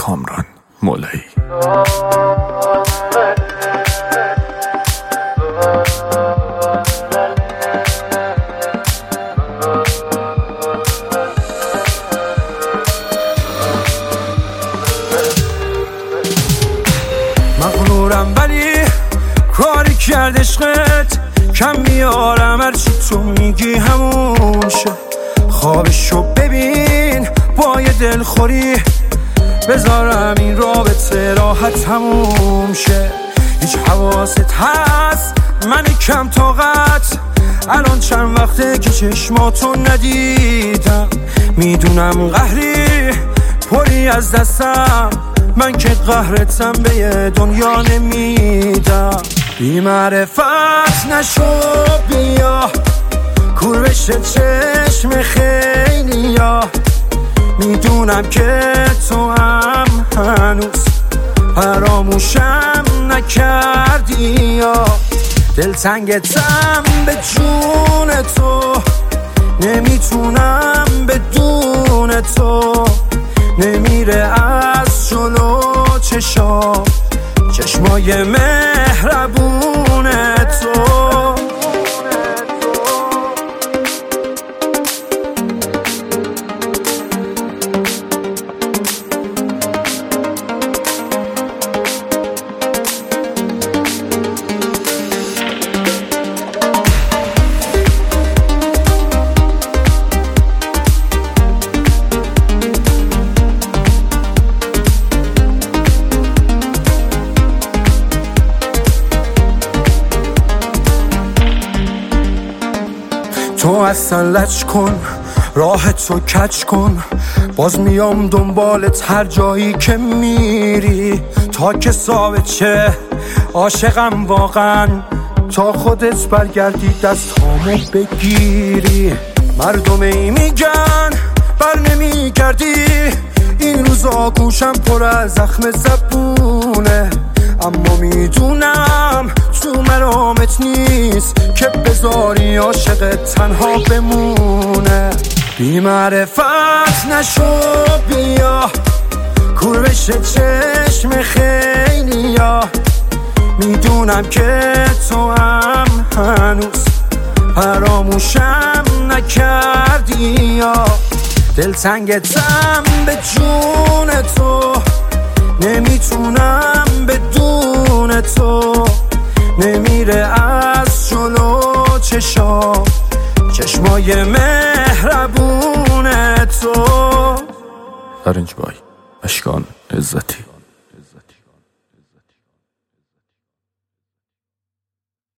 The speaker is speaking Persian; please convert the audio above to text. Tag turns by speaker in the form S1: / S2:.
S1: کامران مولایی.
S2: مغرورم ولی کاری کرد عشقت، کم میارم هرچی تو میگی همون شه. خوابشو ببین با یه دلخوری، بذارم این رابطه راحت هموم شه. هیچ حواست هست من کم طاقت، الان چند وقته که چشماتو ندیدم. میدونم قهری پری از دستم، من که قهرتم به یه دنیا نمیدم. بی معرفت نشو بیا کور بشه چشم خیلیا. میدونم که تو هم هنوز فراموشم نکردی یا دلتنگتم به جون تو، نمیتونم بدون تو. نمیره از جلو چشمای مهربون تو. تو اصلا لج کن، راه تو کج کن، باز میام دنبالت هر جایی که میری. تا که ثابت شه عاشقم واقعا، تا خودت برگردی دستامو بگیری. مردم ای میگن بر نمیگردی، این روزا گوشم پر از زخم زبونه. اما میدونم تو مرامت نیست که بذاری عاشق تنها بمونه. بی معرفت نشو بیا کور بشه چشم خیلیا. میدونم که تو هم هنوز فراموشم نکردی یا دلتنگتم به جون تو. نمیتونم بدون تو، نمیره از جلو چشمای مهربون تو.
S1: ارنج بای اشکان عزتی.